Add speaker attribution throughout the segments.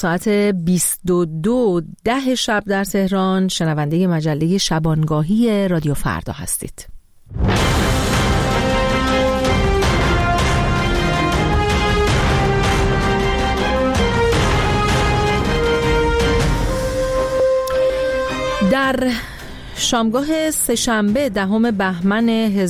Speaker 1: ساعت 22:10 شب در تهران شنونده مجله شبانگاهی رادیو فردا هستید. در شامگاه سه‌شنبه 10 بهمن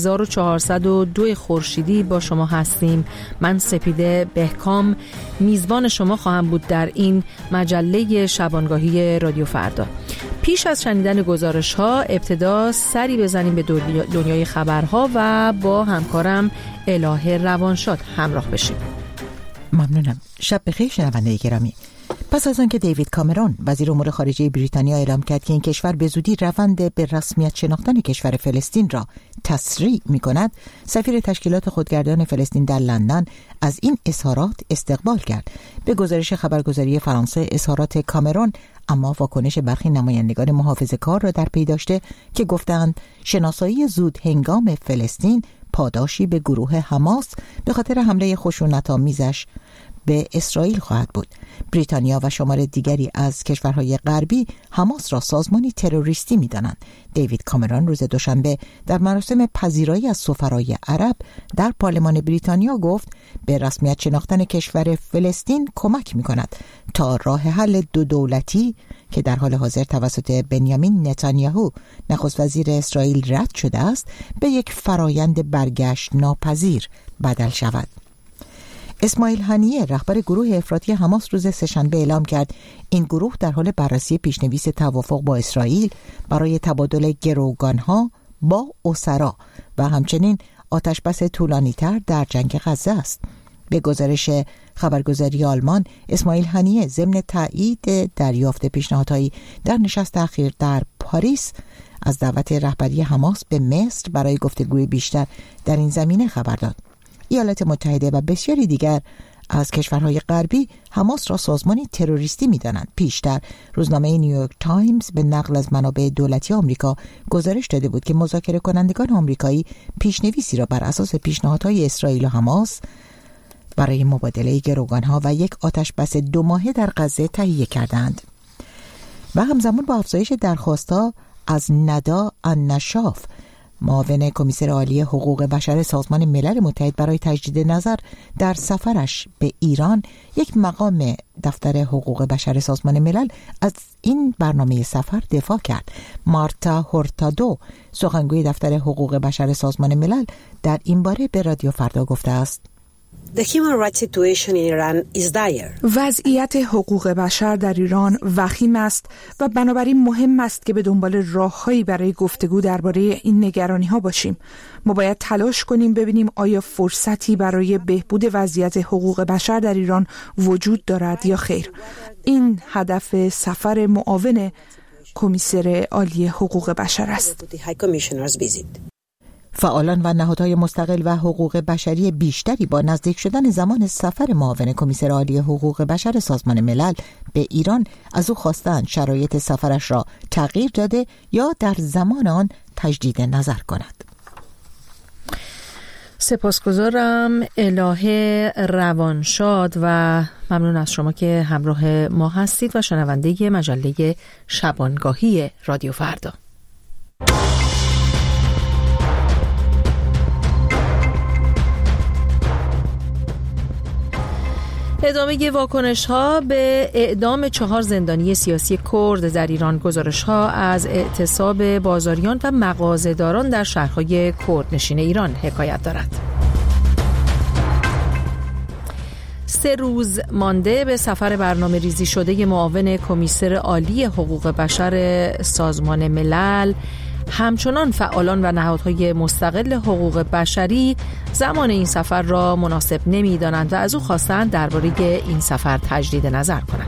Speaker 1: 1402 خورشیدی با شما هستیم. من سپیده بهکام میزبان شما خواهم بود در این مجله شبانگاهی رادیو فردا. پیش از شنیدن گزارش ها ابتدا سری بزنیم به دنیای خبرها و با همکارم الهه روانشاد همراه بشیم.
Speaker 2: ممنونم. شب بخیر شنونده گرامی. پس از آنکه دیوید کامرون وزیر امور خارجه بریتانیا اعلام کرد که این کشور به زودی روند به رسمیت شناختن کشور فلسطین را تسریع می‌کند، سفیر تشکیلات خودگردان فلسطین در لندن از این اظهارات استقبال کرد. به گزارش خبرگزاری فرانسه، اظهارات کامرون اما واکنش برخی نمایندگان محافظه‌کار را در پی داشته که گفتند شناسایی زود هنگام فلسطین پاداشی به گروه حماس به خاطر حمله خشونت‌آمیزش به اسرائیل خواهد بود. بریتانیا و شمار دیگری از کشورهای غربی حماس را سازمانی تروریستی می‌دانند. دیوید کامرون روز دوشنبه در مراسم پذیرایی از سفرای عرب در پارلمان بریتانیا گفت به رسمیت شناختن کشور فلسطین کمک می‌کند تا راه حل دو دولتی که در حال حاضر توسط بنیامین نتانیاهو نخست وزیر اسرائیل رد شده است به یک فرایند برگشت ناپذیر بدل شود. اسماعیل هنیه رهبر گروه افراطی حماس روز سه‌شنبه اعلام کرد این گروه در حال بررسی پیشنویس توافق با اسرائیل برای تبادل گروگانها با اسرا و همچنین آتشبس طولانی‌تر در جنگ غزه است. به گزارش خبرگزاری آلمان، اسماعیل هنیه ضمن تایید دریافت پیشنهادهایی در نشست اخیر در پاریس از دعوت رهبری حماس به مصر برای گفتگوی بیشتر در این زمینه خبر داد. ایالات متحده و بسیاری دیگر از کشورهای غربی حماس را سازمانی تروریستی می‌دانند. پیشتر روزنامه نیویورک تایمز به نقل از منابع دولتی آمریکا گزارش داده بود که مذاکره کنندگان آمریکایی پیشنویسی را بر اساس پیشنهادهای اسرائیل و حماس برای مبادله گروگانها و یک آتشبس 2 ماهه در غزه تهیه کردند. و همزمان با افزایش درخواست‌ها از ندا النشاف، معاون کمیسر عالی حقوق بشر سازمان ملل متحد برای تجدید نظر در سفرش به ایران، یک مقام دفتر حقوق بشر سازمان ملل از این برنامه سفر دفاع کرد. مارتا هورتادو، سخنگوی دفتر حقوق بشر سازمان ملل، در این باره به رادیو فردا گفته است:
Speaker 3: The human rights situation in Iran is dire.
Speaker 4: وضعیت حقوق بشر در ایران وخیم است و بنابراین مهم است که به دنبال راههایی برای گفتگو درباره این نگرانی‌ها باشیم. ما باید تلاش کنیم ببینیم آیا فرصتی برای بهبود وضعیت حقوق بشر در ایران وجود دارد یا خیر. این هدف سفر معاون کمیسر عالی حقوق بشر است.
Speaker 2: فعالان و نهادهای مستقل و حقوق بشری بیشتری با نزدیک شدن زمان سفر معاون کمیسر عالی حقوق بشر سازمان ملل به ایران از او خواستند شرایط سفرش را تغییر داده یا در زمان آن تجدید نظر کند.
Speaker 1: سپاسگزارم الهه روانشاد و ممنون از شما که همراه ما هستید و شنونده مجله شبانگاهی رادیو فردا. ادامه واکنش‌ها به اعدام 4 زندانی سیاسی کرد در ایران. گزارش‌ها از اعتصاب بازاریان و مغازه‌داران در شهرهای کردنشین ایران حکایت دارد. 3 روز مانده به سفر برنامه ریزی شده معاون کمیسر عالی حقوق بشر سازمان ملل، همچنان فعالان و نهادهای مستقل حقوق بشری زمان این سفر را مناسب نمی‌دانند و از او خواستند درباره این سفر تجدید نظر کنند.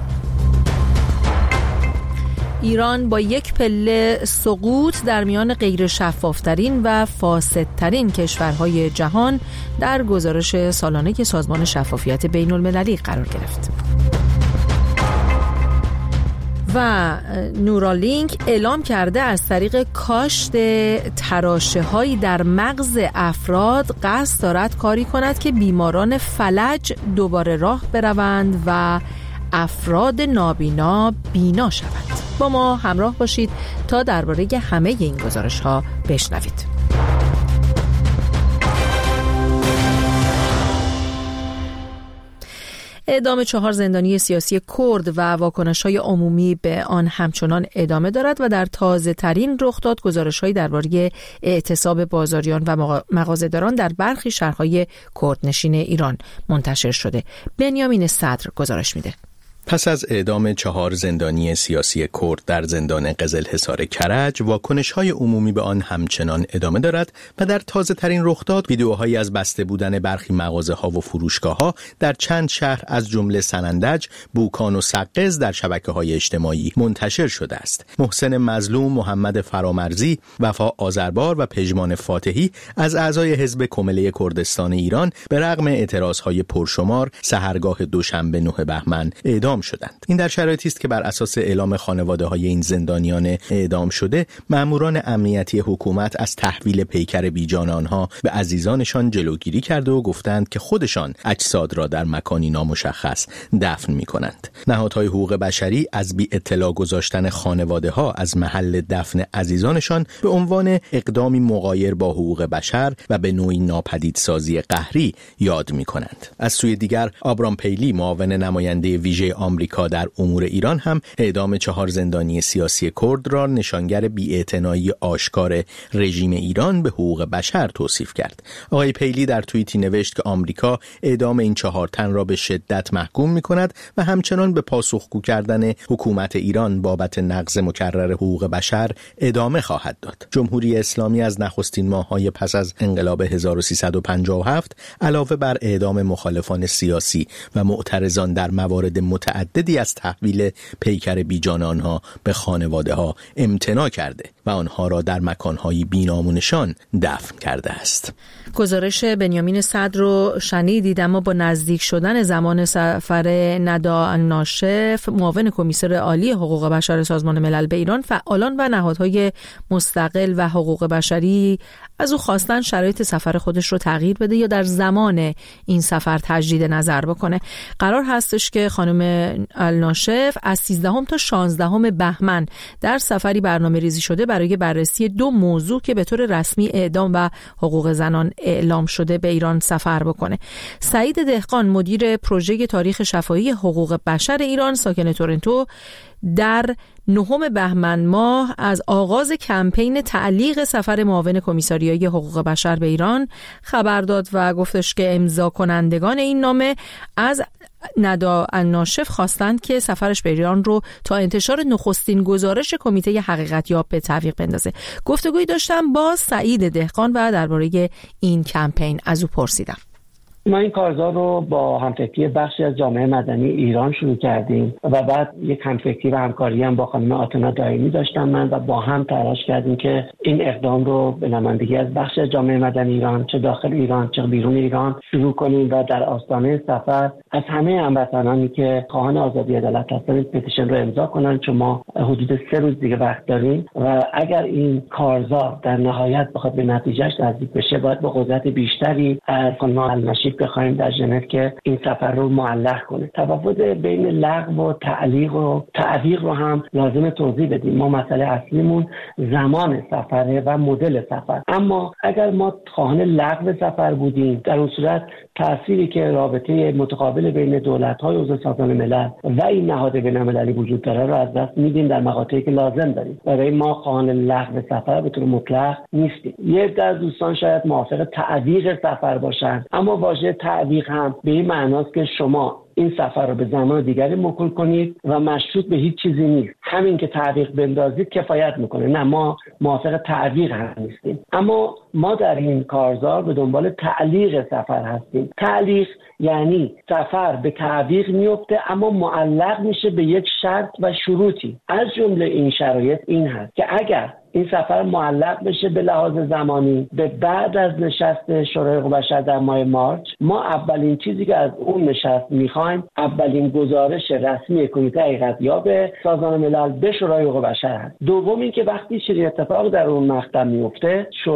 Speaker 1: ایران با یک پله سقوط در میان غیر شفافترین و فاسدترین کشورهای جهان در گزارش سالانه سازمان شفافیت بین المللی قرار گرفت. و نورالینک اعلام کرده از طریق کاشت تراشه‌هایی در مغز افراد قصد دارد کاری کند که بیماران فلج دوباره راه بروند و افراد نابینا بینا شود. با ما همراه باشید تا درباره همه این گزارش‌ها بشنوید. اعدام 4 زندانی سیاسی کرد و واکنش‌های عمومی به آن همچنان ادامه دارد و در تازه‌ترین رخداد گزارش‌هایی درباره اعتصاب بازاریان و مغازه‌داران در برخی شهرهای کردنشین ایران منتشر شده. بنیامین صدر گزارش میده.
Speaker 5: پس از اعدام 4 زندانی سیاسی کرد در زندان قزلحصار کرج، واکنش‌های عمومی به آن همچنان ادامه دارد و در تازه‌ترین رخداد ویدیوهایی از بسته بودن برخی مغازه‌ها و فروشگاه‌ها در چند شهر از جمله سنندج، بوکان و سقز در شبکه‌های اجتماعی منتشر شده است. محسن مظلوم، محمد فرامرزی، وفا آذربار و پژمان فاتحی از اعضای حزب کمله کردستان ایران به رغم اعتراض‌های پرشمار سحرگاه دوشنبه 9 بهمن اعدام شدند. این در شرایطی است که بر اساس اعلام خانواده‌های این زندانیان اعدام شده، مأموران امنیتی حکومت از تحویل پیکر بیجان آنها به عزیزانشان جلوگیری کرده و گفتند که خودشان اجساد را در مکانی نامشخص دفن می‌کنند. نهادهای حقوق بشری از بی اطلاع گذاشتن خانواده‌ها از محل دفن عزیزانشان به عنوان اقدامی مغایر با حقوق بشر و به نوعی ناپدیدسازی قهری یاد می‌کنند. از سوی دیگر آبرام پیلی، معاون نماینده ویژه آمریکا در امور ایران، هم اعدام 4 زندانی سیاسی کرد را نشانگر بی‌اعتنایی آشکار رژیم ایران به حقوق بشر توصیف کرد. آقای پیلی در توییتی نوشت که آمریکا اعدام این 4 تن را به شدت محکوم می‌کند و همچنان به پاسخگو کردن حکومت ایران بابت نقض مکرر حقوق بشر ادامه خواهد داد. جمهوری اسلامی از نخستین ماه‌های پس از انقلاب 1357 علاوه بر اعدام مخالفان سیاسی و معترضان در موارد متعددی از تحویل پیکر بیجان آنها به خانواده‌ها امتناع کرده و آنها را در مکان‌های بی‌نامونشان دفن کرده است.
Speaker 1: گزارش بنیامین صدر رو شنیدید، اما با نزدیک شدن زمان سفر ندا الناشف، معاون کمیسر عالی حقوق بشر سازمان ملل به ایران، فعالان و نهادهای مستقل و حقوق بشری از او خواستن شرایط سفر خودش رو تغییر بده یا در زمان این سفر تجدید نظر بکنه. قرار هستش که خانم الناشف از 13 تا 16 بهمن در سفری برنامه ریزی شده برای بررسی 2 موضوع که به طور رسمی اعدام و حقوق زنان اعلام شده به ایران سفر بکنه. سعید دهقان، مدیر پروژه تاریخ شفاهی حقوق بشر ایران ساکن تورنتو، در 9 بهمن ماه از آغاز کمپین تعلیق سفر معاون کمیساریای حقوق بشر به ایران خبر داد و گفتش که امضا کنندگان این نامه از ندا الناشف خواستند که سفرش به ایران رو تا انتشار نخستین گزارش کمیته حقیقتیاب به تعویق بندازه. گفتگویی داشتم با سعید دهقان و درباره این کمپین از او پرسیدم.
Speaker 6: ما این کارزار رو با همفکری بخشی از جامعه مدنی ایران شروع کردیم و بعد یک همفکری و همکاری هم با خانم آتنا دائمی داشتم من و با هم تلاش کردیم که این اقدام رو به نمایندگی از بخشی از جامعه مدنی ایران، چه داخل ایران چه بیرون ایران، شروع کنیم و در آستانه سفر از همه هموطنانی که خواهان آزادی عدالت هستند پتیشن رو امضا کنن، چون ما حدود 3 روز دیگه وقت داریم و اگر این کارزار در نهایت بخواد به نتیجهش نزدیک بشه، باید با قدرت بیشتری از خانم الناشف بخوایم در ژنو که این سفر رو معلق کنه. تفاوت بین لغو و تعلیق و تعویق رو هم لازم توضیح بدیم. ما مسئله اصلیمون زمان سفره و مدل سفر، اما اگر ما خواهان لغو سفر بودیم، در اون صورت تأثیری که رابطه متقابل بین دولت‌های عضو سازمان ملل و این نهاد بین‌المللی وجود داره رو از دست میدیم در مقاطعی که لازم داریم. برای ما خواهان لغو سفر به طور مطلق نیستیم. یه عده از دوستان شاید موافق تعویق سفر باشن، اما واژه تعویق هم به این معناست که شما این سفر رو به زمان دیگری موکول کنید و مشروط به هیچ چیزی نیست. همین که تعویق بندازید کفایت میکنه. نه، ما موافق تعویق هم نیستیم، اما ما در این کارزار به دنبال تعلیق سفر هستیم. تعلیق یعنی سفر به تعویق میفته اما معلق میشه به یک شرط و شروطی. از جمله این شرایط این هست که اگر این سفر معلق بشه به لحاظ زمانی به بعد از نشست شورای حقوق بشر در ماه مارچ، ما اولین چیزی که از اون نشست میخوایم اولین گزارش رسمی کمیته حقیقتیاب سازمان ملل به شورای حقوق بشر هست. دوم این که وقتی چنین اتفاقی در اون مقطع میفته، شورای حقوق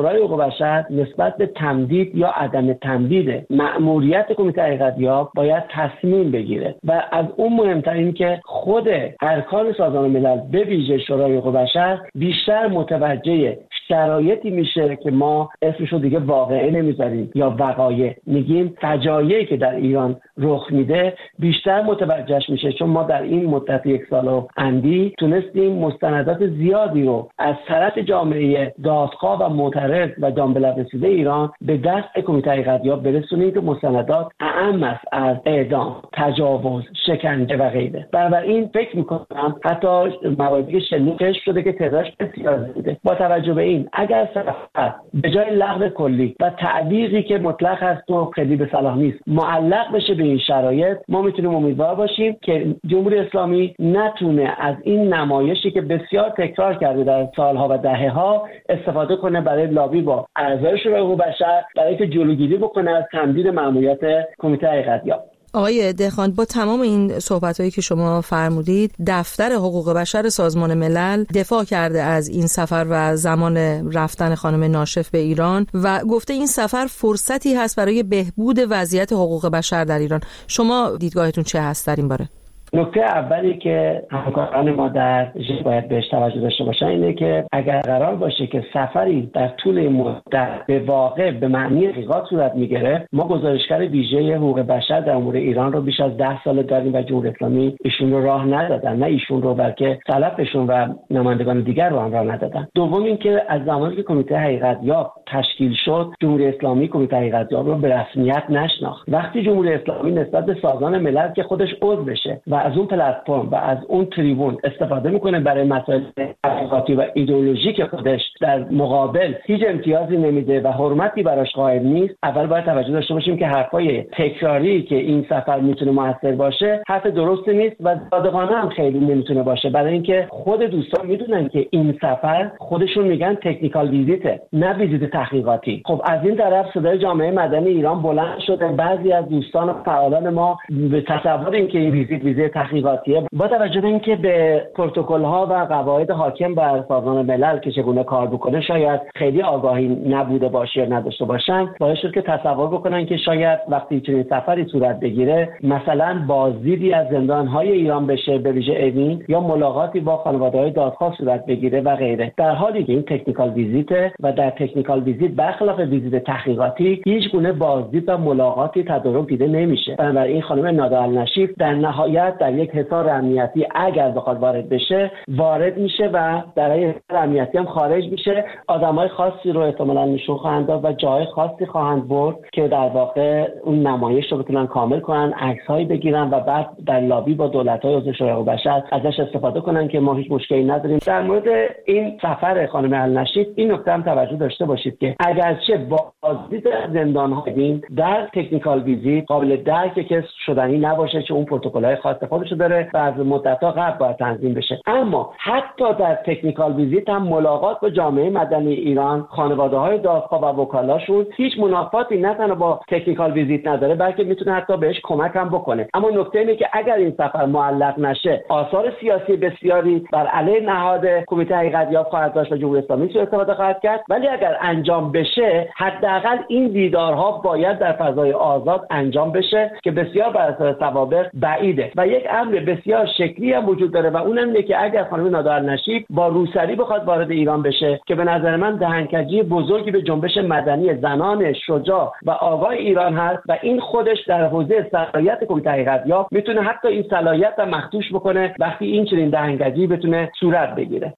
Speaker 6: بشر نسبت به تمدید یا عدم تمدید مأموریت کمیته حقیقت‌یاب باید تصمیم بگیره و از اون مهمتر این که خود ارکان سازمان ملل به ویژه شورای حقوق بشر بیشتر متوجه شرایطی میشه که ما اسمشو دیگه واقعه نمیذاریم یا وقایع میگیم، فجایعی که در ایران رخ میده بیشتر متوجهش میشه، چون ما در این مدت 1 سال و اندی تونستیم مستندات زیادی رو از طرف جامعه دادخواه و معترض و جان به لب رسیده ایران به دست کمیته حقیقت‌یاب برسونیم که مستندات اعم است از اعدام، تجاوز، شکنجه و غیره. بنابراین فکر میکنم حتی مواردی که کشف شده که تعدادش بسیار زیاده. با توجه به این اگر سفر به جای لغو کلی و تعویضی که مطلق هست و خیلی به صلاح نیست معلق بشه به این شرایط، ما میتونیم امیدوار باشیم که جمهوری اسلامی نتونه از این نمایشی که بسیار تکرار کرده در سالها و دهه‌ها استفاده کنه برای لابی با اعضای شورای حقوق بشر، برای که جلوگیری بکنه از تمدید مأموریت کمیته حقیقت‌یاب.
Speaker 1: آقای دهقان، با تمام این صحبت‌هایی که شما فرمودید، دفتر حقوق بشر سازمان ملل دفاع کرده از این سفر و زمان رفتن خانم ناشف به ایران و گفته این سفر فرصتی هست برای بهبود وضعیت حقوق بشر در ایران. شما دیدگاهتون چه هست در این باره؟
Speaker 6: نکته اولی که همکاران ما در باید بهش توجه داشته باشن اینه که اگر قرار باشه که سفری در طول مدت به واقع به معنی حقیقت صورت میگیره، ما گزارشگر ویژه حقوق بشر در امور ایران رو بیش از 10 سال داریم و جمهوری اسلامی ایشون رو راه ندادن، نه ایشون رو بلکه سلفشون و نمایندگان دیگر رو هم راه ندادن. دوم اینکه از زمانی که کمیته حقیقت‌یاب تشکیل شد، جمهوری اسلامی کمیته حقیقت‌یاب رو به رسمیت نشناخت. وقتی جمهوری اسلامی نسبت به سازمان ملل که خودش عضو بشه و از اون پلتفرم و از اون تریبون استفاده میکنه برای مسائل حقیقتی و ایدئولوژیک خودش، در مقابل هیچ امتیازی نمیده و حرمتی براش قائل نیست، اول باید توجه داشته باشیم که حرفای تکراری که این سفر میتونه موثر باشه حرف درستی نیست و صادقانه هم خیلی نمیتونه باشه، برای اینکه خود دوستان میدونن که این سفر خودشون میگن تکنیکال ویزیته، نه ویزیت تحقیقاتی. خب از این طرف صدای جامعه مدنی ایران بلند شده، بعضی از دوستان و فعالان ما به تصور اینکه این ویزیت تحقیقاتیه، با توجه به اینکه به پروتکل‌ها و قواعد حاکم بر سازمان ملل که چگونه کار بکنه شاید خیلی آگاهی نبوده باشه یا نداشته باشن، باعث شد که تصور بکنن که شاید وقتی چنین سفری صورت بگیره مثلا بازدیدی از زندان‌های ایران بشه به ویژه اوین، یا ملاقاتی با خانواده‌های دادخواه صورت بگیره و غیره، در حالی که این تکنیکال ویزیت و در تکنیکال ویزیت برخلاف ویزیت تحقیقاتی هیچ گونه بازدید و ملاقاتی تدارک دیده نمیشه. بنابراین خانم نادا النشیف در نهایت در یک حصار امنیتی اگر بخواد وارد بشه وارد میشه و در این حصار امنیتی هم خارج میشه. آدمای خاصی رو احتمالاً نشون خواهند داد و جای خاصی خواهند برد که در واقع اون نمایش رو بتونن کامل کنن، عکس‌هایی بگیرن و بعد در لابی با دولت‌های عضو شورای حقوق بشر ازش استفاده کنن که ما هیچ مشکلی نداریم. در مورد این سفر خانم النشیف این نکته هم توجه داشته باشید که اگرچه بازدید زندان‌ها در تکنیکال ویزیت قابل درکه که شدنی نباشه، چون اون پروتکل‌های خاص خودشو داره و از مدت‌ها قبل باید تنظیم بشه، اما حتی در تکنیکال ویزیت هم ملاقات با جامعه مدنی ایران، خانواده‌های دادخواه و وکلاشون هیچ منافاتی نه تنها با تکنیکال ویزیت نداره بلکه میتونه حتی بهش کمک هم بکنه. اما نکته اینه که اگر این سفر معلق نشه، آثار سیاسی بسیاری بر علیه نهاد کمیته حقیقت‌یاب خواهد داشت و جمهوری اسلامی سوء استفاده خواهد کرد، ولی اگر انجام بشه حداقل این دیدارها باید در فضای آزاد انجام بشه که بسیار بر اساس سوابق بعیده و یک امر بسیار شکلی هم وجود داره و اونم اینه که اگر خانم نادا النشیف با روسری بخواد وارد ایران بشه که به نظر من دهنکجی بزرگی به جنبش مدنی زنان شجاع و آقای ایران هست و این خودش در حوزه صلاحیت کمیته حقیقت‌یاب میتونه حتی این صلاحیت رو مخدوش بکنه وقتی این چنین دهنکجی بتونه صورت بگیره.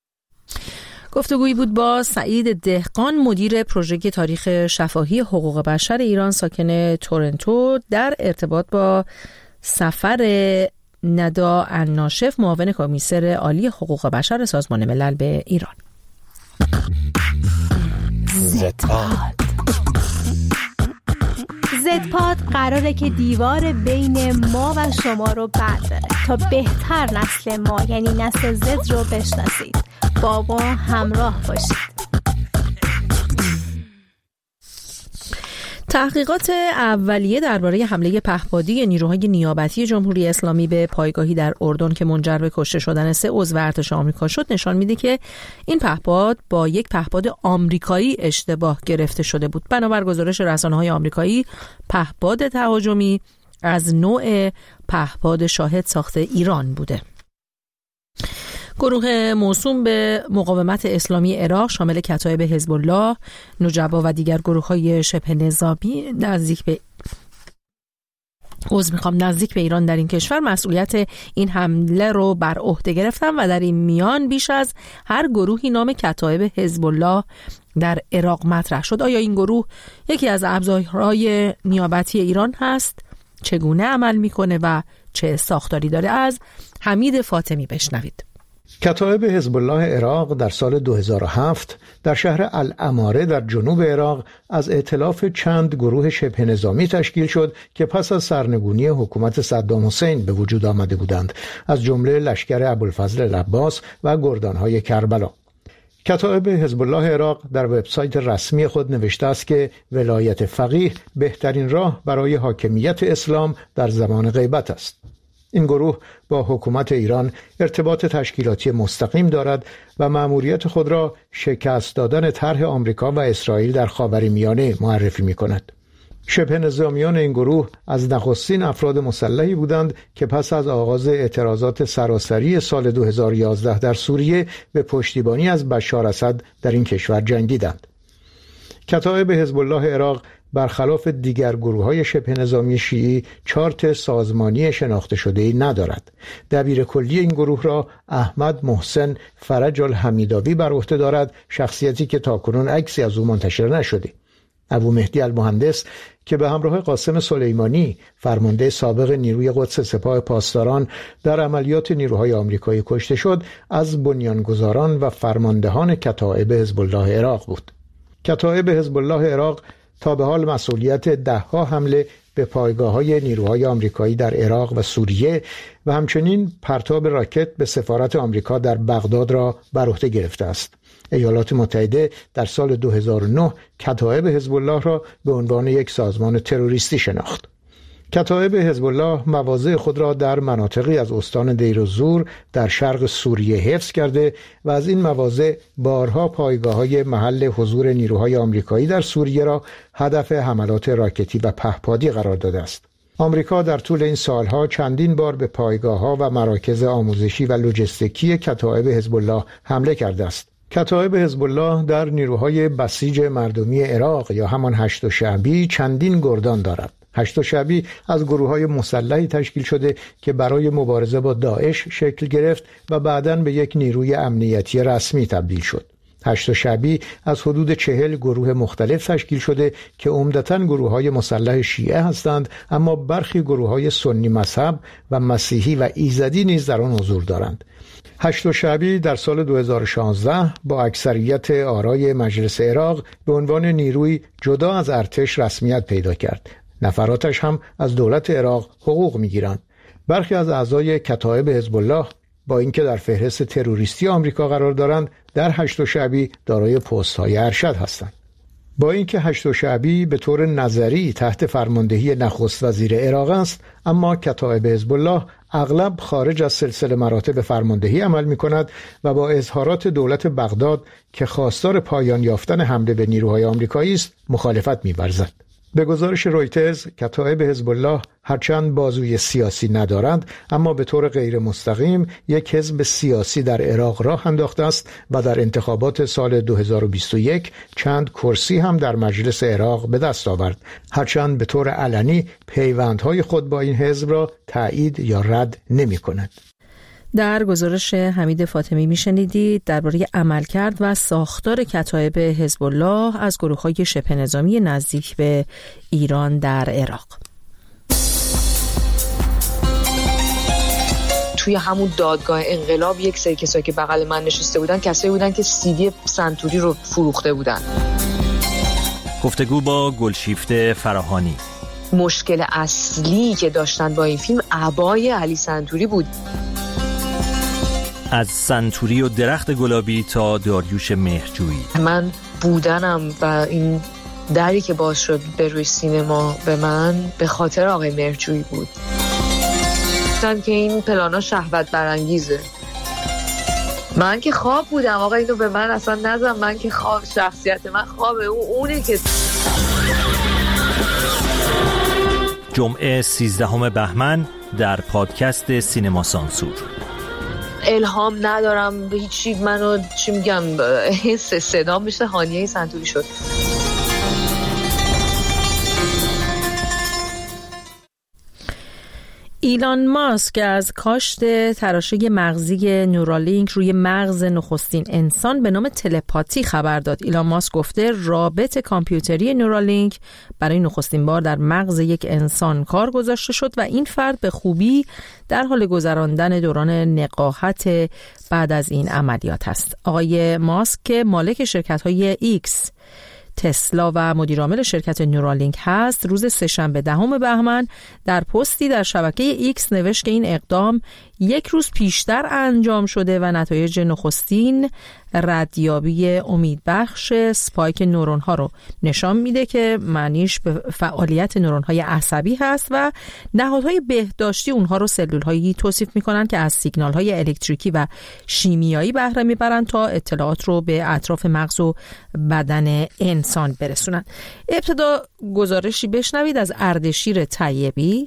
Speaker 1: گفتگویی بود با سعید دهقان، مدیر پروژه تاریخ شفاهی حقوق بشر ایران ساکن تورنتو، در ارتباط با سفر ندا الناشف، معاون کمیسر عالی حقوق بشر سازمان ملل به ایران.
Speaker 7: زدپاد قراره که دیوار بین ما و شما رو برداره تا بهتر نسل ما یعنی نسل زد رو بشناسید. با ما همراه باشید.
Speaker 1: تحقیقات اولیه درباره حمله پهپادی نیروهای نیابتی جمهوری اسلامی به پایگاهی در اردن که منجر به کشته شدن 3 عضو ارتش آمریکا شد نشان میده که این پهپاد با یک پهپاد آمریکایی اشتباه گرفته شده بود. بنابر گزارش رسانه‌های آمریکایی، پهپاد تهاجمی از نوع پهپاد شاهد ساخته ایران بوده. گروه موسوم به مقاومت اسلامی عراق شامل کتایب حزب الله، نجبا و دیگر گروه‌های شبه نظامی نزدیک به ایران در این کشور مسئولیت این حمله رو بر عهده گرفتن و در این میان بیش از هر گروهی نام کتایب حزب الله در عراق مطرح شد. آیا این گروه یکی از ابزارهای نیابتی ایران هست؟ چگونه عمل میکنه و چه ساختاری داره؟ از حمید فاطمی بشنوید.
Speaker 8: کتایب حزب الله عراق در سال 2007 در شهر العماره در جنوب عراق از ائتلاف چند گروه شبه نظامی تشکیل شد که پس از سرنگونی حکومت صدام حسین به وجود آمده بودند، از جمله لشکر ابوالفضل العباس و گردانهای کربلا. کتایب حزب الله عراق در وبسایت رسمی خود نوشته است که ولایت فقیه بهترین راه برای حاکمیت اسلام در زمان غیبت است. این گروه با حکومت ایران ارتباط تشکیلاتی مستقیم دارد و مأموریت خود را شکست دادن طرح آمریکا و اسرائیل در خاورمیانه معرفی می‌کند. شبه نظامیان این گروه از نخستین افراد مسلحی بودند که پس از آغاز اعتراضات سراسری سال 2011 در سوریه به پشتیبانی از بشار اسد در این کشور جنگیدند. کتایب حزب الله عراق برخلاف دیگر گروه‌های شبه نظامی شیعی چارت سازمانی شناخته شده‌ای ندارد. دبیر کلی این گروه را احمد محسن فرج الحمیداوی بر عهده دارد، شخصیتی که تاکنون عکسی از او منتشر نشده. ابو مهدی المهندس که به همراه قاسم سلیمانی فرمانده سابق نیروی قدس سپاه پاسداران در عملیات نیروهای آمریکایی کشته شد، از بنیانگذاران و فرماندهان کتایب حزب الله عراق بود. کتایب حزب الله عراق تا به حال مسئولیت 10 حمله به پایگاه‌های نیروهای آمریکایی در عراق و سوریه و همچنین پرتاب راکت به سفارت آمریکا در بغداد را بر عهده گرفته است. ایالات متحده در سال 2009 کتایب حزب الله را به عنوان یک سازمان تروریستی شناخت. کتایب حزب الله مواضع خود را در مناطقی از استان دیر الزور در شرق سوریه حفظ کرده و از این مواضع بارها پایگاه‌های محل حضور نیروهای آمریکایی در سوریه را هدف حملات راکتی و پهپادی قرار داده است. آمریکا در طول این سالها چندین بار به پایگاه‌ها و مراکز آموزشی و لوجستیکی کتایب حزب الله حمله کرده است. کتایب حزب الله در نیروهای بسیج مردمی عراق یا همان هشت شعبی چندین گردان دارد. هشت شعبی از گروه‌های مسلحی تشکیل شده که برای مبارزه با داعش شکل گرفت و بعداً به یک نیروی امنیتی رسمی تبدیل شد. هشت شعبی از حدود 40 گروه مختلف تشکیل شده که عمدتاً گروه‌های مسلح شیعه هستند، اما برخی گروه‌های سنی مذهب و مسیحی و ایزدی نیز در آن حضور دارند. هشت شعبی در سال 2016 با اکثریت آرای مجلس عراق به عنوان نیروی جدا از ارتش رسمیت پیدا کرد. نفراتش هم از دولت عراق حقوق می‌گیرند. برخی از اعضای کتایب حزب الله با اینکه در فهرست تروریستی آمریکا قرار دارند، در هشت شعبی دارای پست‌های ارشد هستند. با اینکه هشت شعبی به طور نظری تحت فرماندهی نخست وزیر عراق است، اما کتایب حزب الله اغلب خارج از سلسله مراتب فرماندهی عمل می‌کند و با اظهارات دولت بغداد که خواستار پایان یافتن حمله به نیروهای آمریکایی است مخالفت می‌ورزد. به گزارش رویترز، کتایب حزب الله هرچند بازوی سیاسی ندارند، اما به طور غیر مستقیم یک حزب سیاسی در عراق راه انداخته است و در انتخابات سال 2021 چند کرسی هم در مجلس عراق به دست آورد، هرچند به طور علنی پیوندهای خود با این حزب را تایید یا رد نمی کند.
Speaker 1: در گزارش حمید فاطمی میشنیدید درباره عملکرد و ساختار کتایب حزب الله از گروه‌های شبه نظامی نزدیک به ایران در عراق.
Speaker 9: توی همون دادگاه انقلاب یک سری کسایی که بغل من نشسته بودن کسایی بودن که CD سنتوری رو فروخته بودن.
Speaker 10: گفتگو با گلشیفته فراهانی.
Speaker 9: مشکل اصلی که داشتن با این فیلم عبای علی سنتوری بود.
Speaker 10: از سنتوری و درخت گلابی تا داریوش مهرجویی.
Speaker 9: من بودنم و این دری که باز شد به روی سینما به من به خاطر آقای مهرجویی بود. گفتن که این پلانا شهوت برانگیزه. من که خواب بودم آقا، اینو به من اصلا نزن، من که خواب، شخصیت من خوابه، اونه که.
Speaker 10: جمعه 13 بهمن در پادکست سینما سانسور.
Speaker 9: الهام ندارم به هیچی، منو چی میگم، حس صدا مثل هانیه سنتوری شد.
Speaker 1: ایلان ماسک از کاشت تراشه مغزی نورالینک روی مغز نخستین انسان به نام تلپاتی خبر داد. ایلان ماسک گفته رابط کامپیوتری نورالینک برای نخستین بار در مغز یک انسان کار گذاشته شد و این فرد به خوبی در حال گذراندن دوران نقاهت بعد از این عملیات است. آقای ماسک که مالک شرکت‌های ایکس، تسلا و مدیرعامل شرکت نورالینک هست، روز سه‌شنبه 10 بهمن در پستی در شبکه ایکس نوشت که این اقدام یک روز پیشتر انجام شده و نتایج نخستین ردیابی امیدبخش سپایک نورون ها رو نشان میده که معنیش به فعالیت نورون های عصبی هست و نهادهای بهداشتی اونها رو سلول هایی توصیف میکنن که از سیگنال های الکتریکی و شیمیایی بهره میبرن تا اطلاعات رو به اطراف مغز و بدن انسان برسونن. ابتدا گزارشی بشنوید از اردشیر طیبی.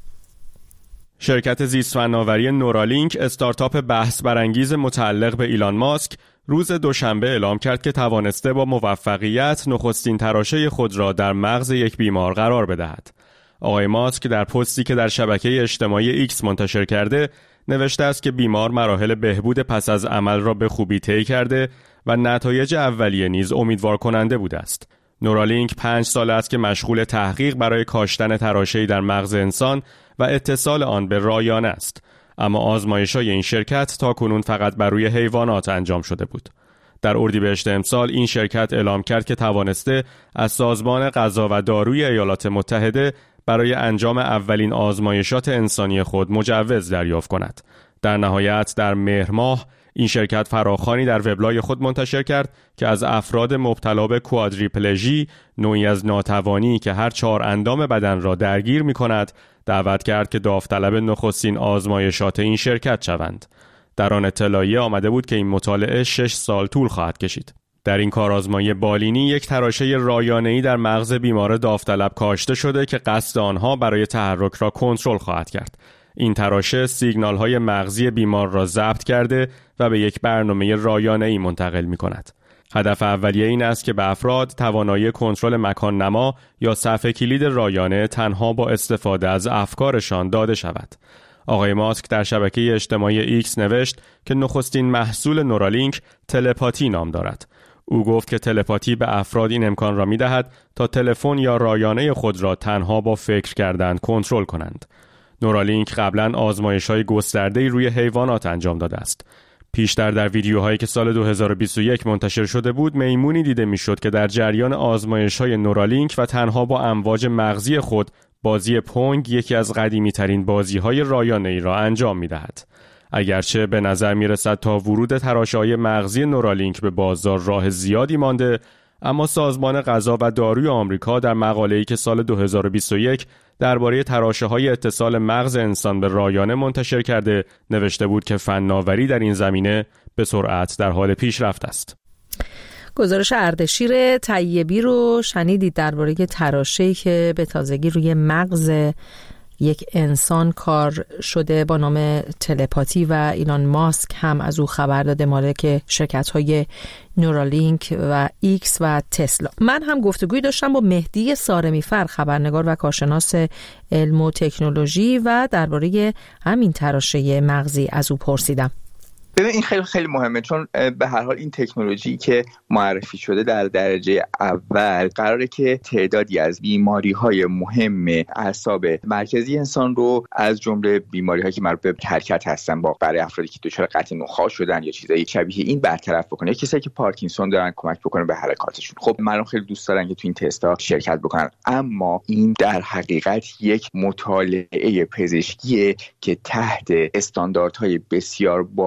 Speaker 11: شرکت زیست فناوری نورالینک، استارتاپ بحث برانگیز متعلق به ایلان ماسک، روز دوشنبه اعلام کرد که توانسته با موفقیت نخستین تراشه خود را در مغز یک بیمار قرار بدهد. آقای ماسک در پستی که در شبکه اجتماعی ایکس منتشر کرده نوشته است که بیمار مراحل بهبود پس از عمل را به خوبی طی کرده و نتایج اولیه نیز امیدوار کننده بوده است. نورالینک 5 سال است که مشغول تحقیق برای کاشتن تراشه‌ای در مغز انسان و اتصال آن به رایانه است، اما آزمایش‌های این شرکت تاکنون فقط بر روی حیوانات انجام شده بود. در اردیبهشت امسال این شرکت اعلام کرد که توانسته از سازمان غذا و داروی ایالات متحده برای انجام اولین آزمایشات انسانی خود مجوز دریافت کند. در نهایت در مهر ماه این شرکت فراخوانی در وبلاگ خود منتشر کرد که از افراد مبتلا به کوادریپلژی، نوعی از ناتوانی که هر 4 اندام بدن را درگیر می‌کند، دعوت کرد که داوطلب نخستین آزمایشات این شرکت شوند. در آن اطلاعیه آمده بود که این مطالعه 6 سال طول خواهد کشید. در این کارآزمایی بالینی یک تراشه رایانه‌ای در مغز بیمار داوطلب کاشته شده که قصد آنها برای تحرک را کنترل خواهد کرد. این تراشه سیگنال‌های مغزی بیمار را ضبط کرده و به یک برنامه رایانه‌ای منتقل می‌کند. هدف اولیه این است که به افراد توانایی کنترل مکان نما یا صفحه کلید رایانه تنها با استفاده از افکارشان داده شود. آقای ماسک در شبکه اجتماعی ایکس نوشت که نخستین محصول نورالینک تلپاتی نام دارد. او گفت که تلپاتی به افراد این امکان را می‌دهد تا تلفن یا رایانه خود را تنها با فکر کردن کنترل کنند. نورالینک قبلا آزمایش‌های گسترده‌ای روی حیوانات انجام داده است. پیشتر در ویدیوهایی که سال 2021 منتشر شده بود، میمونی دیده میشد که در جریان آزمایش‌های نورالینک و تنها با امواج مغزی خود بازی پونگ، یکی از قدیمی‌ترین بازی‌های رایانه‌ای را انجام می‌دهد. اگرچه به نظر می‌رسد تا ورود تراشه‌های مغزی نورالینک به بازار راه زیادی مانده، اما سازمان غذا و داروی آمریکا در مقاله‌ای که سال 2021 درباره تراشه‌های اتصال مغز انسان به رایانه منتشر کرده نوشته بود که فناوری در این زمینه به سرعت در حال پیشرفت است.
Speaker 1: گزارش اردشیر طیبی رو شنیدید درباره تراشه‌ای که به تازگی روی مغز یک انسان کار شده با نام تلپاتی و ایلان ماسک هم از او خبر داده، مالک شرکت‌های نورالینک و ایکس و تسلا. من هم گفتگوی داشتم با مهدی سارمیفر، خبرنگار و کارشناس علم و تکنولوژی، و درباره همین تراشه مغزی از او پرسیدم.
Speaker 12: ببین این خیلی خیلی مهمه، چون به هر حال این تکنولوژی که معرفی شده در درجه اول قراره که تعدادی از بیماری‌های مهم اعصاب مرکزی انسان رو، از جمله بیماری‌هایی که مربوط به حرکت هستن با برای افرادی که دچار قطع نخاع شدن یا چیزایی شبیه این برطرف بکنه، یا کسایی که پارکینسون دارن کمک بکنه به حرکاتشون. خب مردم خیلی دوست دارن که تو این تستا شرکت بکنن، اما این در حقیقت یک مطالعه پزشکیه که تحت استانداردهای بسیار بالای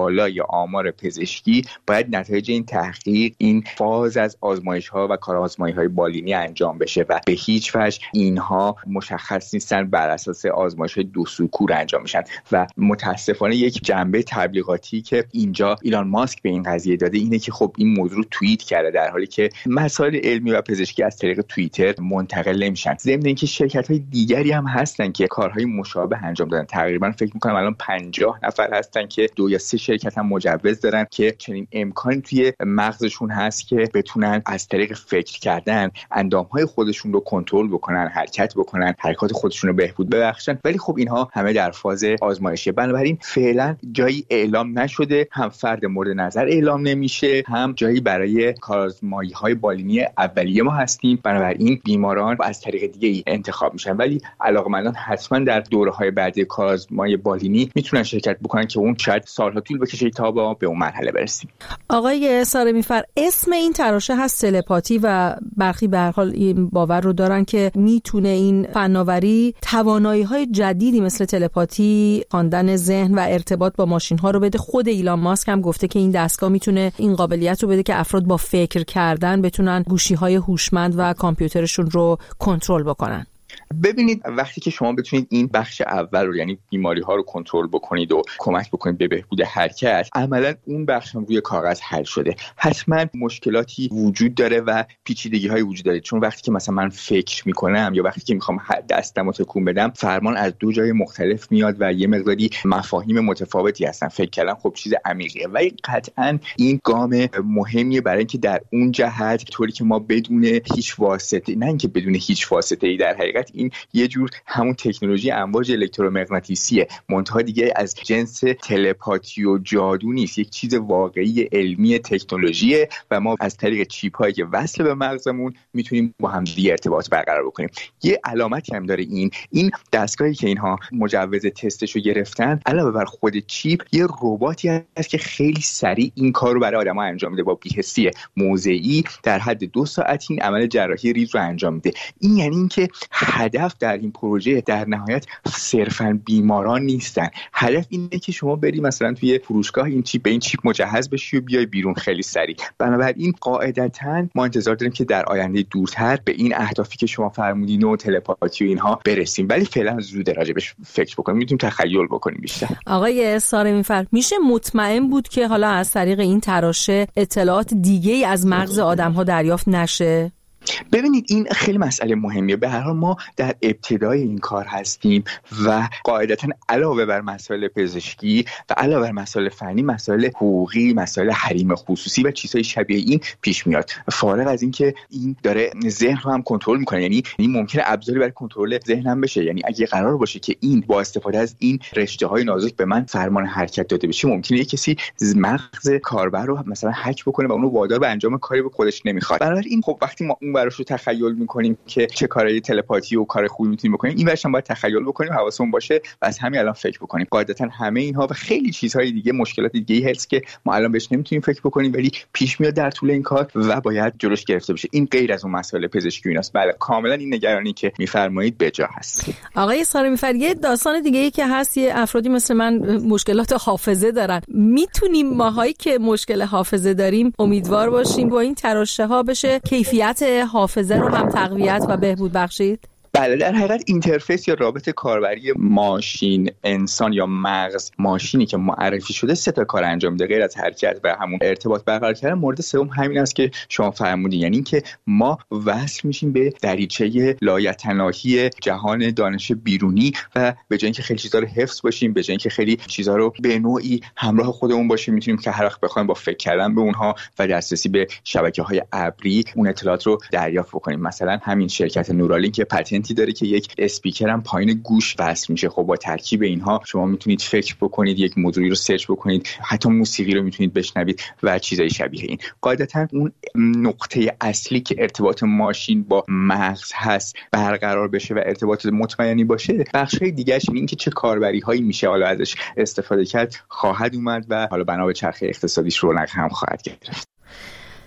Speaker 12: آمار پزشکی باید نتایج این تحقیق، این فاز از آزمایش‌ها و کارآزمایی‌های بالینی انجام بشه و به هیچ وجه اینها مشخص نیستن، بر اساس آزمایش‌های دو سوکور انجام میشن. و متاسفانه یک جنبه تبلیغاتی که اینجا ایلان ماسک به این قضیه داده اینه که خب این موضوع رو توییت کرده، در حالی که مسائل علمی و پزشکی از طریق توییتر منتقل نمیشن. ضمن اینکه شرکت‌های دیگری هم هستن که کارهای مشابه انجام دادن. تقریبا فکر می‌کنم الان 50 نفر هستن که 2 یا 3 شرکت هم مجوز دارن که چنین امکانی توی مغزشون هست که بتونن از طریق فکر کردن اندام‌های خودشون رو کنترل بکنن، حرکت بکنن، حرکات خودشون رو بهبود ببخشن. ولی خب اینها همه در فاز آزمایشی، بنابراین فعلا جایی اعلام نشده، هم فرد مورد نظر اعلام نمیشه، هم جایی برای کارآزمایی‌های بالینی اولیه ما هستیم. بنابراین بیماران از طریق دیگه‌ای انتخاب میشن، ولی علاقه‌مندان حتما در دوره‌های بعدی کارآزمایی بالینی میتونن شرکت بکنن که اون شاید سال‌ها طول بکشه تا به اون مرحله برسیم.
Speaker 1: آقای سارمیفر، اسم این تراشه هست تلپاتی و برخی به هر حال این باور رو دارن که میتونه این فناوری توانایی‌های جدیدی مثل تلپاتی، خواندن ذهن و ارتباط با ماشین‌ها رو بده. خود ایلان ماسک هم گفته که این دستگاه میتونه این قابلیت رو بده که افراد با فکر کردن بتونن گوشی‌های هوشمند و کامپیوترشون رو کنترل بکنن.
Speaker 12: ببینید، وقتی که شما بتونید این بخش اول رو، یعنی بیماری ها رو کنترل بکنید و کمک بکنید به بهبود حرکت، عملا اون بخش هم روی کاغذ حل شده. حتما مشکلاتی وجود داره و پیچیدگی های وجود داره، چون وقتی که مثلا من فکر میکنم یا وقتی که میخوام دستمو تکون بدم، فرمان از 2 جای مختلف میاد و یه مقداری مفاهیم متفاوتی هستن. فکر کردن خب چیز عمیقیه، ولی قطعا این گام مهمیه برای اینکه در اون جهت طوری که ما بدون هیچ واسطه، نه اینکه بدون هیچ واسطه‌ای، در حقیقت این یه جور همون تکنولوژی امواج الکترومغناطیسیه، منتها دیگه از جنس تلپاتی و جادو نیست، یک چیز واقعی علمی تکنولوژیه و ما از طریق چیپ هایی که وصل به مغزمون میتونیم با هم دیگه ارتباط برقرار بکنیم. یه علامتی هم داره این دستگاهی که اینها مجوز تستشو گرفتن، علاوه بر خود چیپ، یه رباتی هست که خیلی سریع این کار رو برای آدم‌ها انجام میده، با بی‌حسی موضعی در حد 2 ساعت این عمل جراحی ریز رو انجام میده. این یعنی اینکه هدف در این پروژه در نهایت صرفاً بیماران نیستن. هدف اینه که شما بری مثلا توی فروشگاه این چیپ مجهز بشی و بیای بیرون خیلی سریع. بنابراین قاعدتاً ما انتظار داریم که در آینده دورتر به این اهدافی که شما فرمودین و تلپاتی و اینها برسیم، ولی فعلا زوده راجبش فکر بکنیم، میتونیم تخیل بکنیم بیشتر.
Speaker 1: آقای سارمیفر، میشه مطمئن بود که حالا از طریق این تراشه اطلاعات دیگه‌ای از مغز آدم‌ها دریافت نشه؟
Speaker 12: ببینید، این خیلی مسئله مهمیه. به هر حال ما در ابتدای این کار هستیم و قاعدتاً علاوه بر مسائل پزشکی و علاوه بر مسائل فنی، مسائل حقوقی، مسائل حریم خصوصی و چیزهای شبیه این پیش میاد. فارغ از این که این داره ذهن رو هم کنترل میکنه، یعنی ممکنه ابزاری برای کنترل ذهن هم بشه. یعنی اگه قرار باشه که این با استفاده از این رشته‌های نازک به من فرمان حرکت داده بشه، ممکنه یک کسی مغز کاربر رو مثلا هک بکنه و اونو وادار به انجام کاری به خودش نمیخواد. بنابراین خب وقتی ما اون براش رو تخیل میکنیم که چه کارهای تلپاتی و کار خوبی میتونیم بکنیم، این ورش هم باید تخیل بکنیم، حواسمون باشه و از همین الان فکر بکنیم. قاعدتا همه اینها و خیلی چیزهای دیگه، مشکلات دیگه هست که ما الان بهش نمیتونیم فکر بکنیم ولی پیش میاد در طول این کار و باید جلوش گرفته بشه. این غیر از اون مسائل پزشکی ایناست. بله، کاملا این نگرانی که میفرمایید به جا هست.
Speaker 1: آقای سارمیفر، یه داستان دیگه ای که هست، یه افرادی مثل من مشکلات حافظه دارن. میتونیم ماهایی که مشکل حافظه داریم امیدوار باشیم با این تراشه ها بشه کیفیت حافظه رو هم تقویت و بهبود بخشید؟
Speaker 12: بله، در حقیقت اینترفیس یا رابط کاربری ماشین انسان یا مغز ماشینی که معرفی شده 3 کار انجام میده غیر از حرکت و همون ارتباط برقرار کردن. مورد سوم همین است که شما فرمودین، یعنی اینکه ما وصل میشیم به دریچه لایتناهی جهان دانش بیرونی و به جای اینکه خیلی چیزا رو حفظ باشیم، به جای اینکه خیلی چیزا رو به نوعی همراه خودمون باشیم، میتونیم که هر وقت بخوایم با فکر کردن به اونها و دسترسی به شبکه‌های ابری اون اطلاعات رو دریافت بکنیم. مثلا همین شرکت نورالینک پتنت داره که یک اسپیکر هم پایین گوش وصل میشه. خب با ترکیب اینها شما میتونید فکر بکنید، یک موضوعی رو سرچ بکنید، حتی موسیقی رو میتونید بشنوید و چیزای شبیه این. قاعدتا اون نقطه اصلی که ارتباط ماشین با مغز هست برقرار بشه و ارتباط مطمئنی باشه، بخشای دیگه‌اش این که چه کاربری هایی میشه حالا ازش استفاده کرد خواهد اومد و حالا بنا به چرخه اقتصادیش رونق هم خواهد گرفت.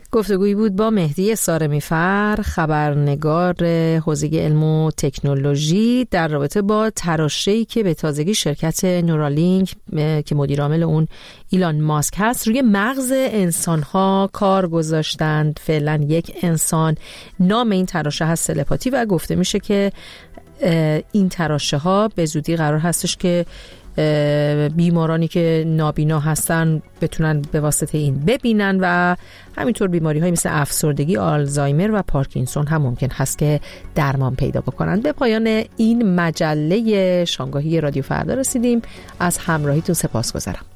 Speaker 1: گفتگویی بود با مهدی سارمیفر، خبرنگار حوزه علم و تکنولوژی، در رابطه با تراشه‌ای که به تازگی شرکت نورالینک که مدیر عامل اون ایلان ماسک هست روی مغز انسان‌ها کار گذاشتند. فعلا یک انسان، نام این تراشه هست تلپاتی و گفته میشه که این تراشه ها به زودی قرار هستش که بیمارانی که نابینا هستن بتونن به واسطه این ببینن و همینطور بیماری های مثل افسردگی، آلزایمر و پارکینسون هم ممکن هست که درمان پیدا بکنن. به پایان این مجله شامگاهی رادیو فردا رسیدیم. از همراهیتون سپاسگزارم.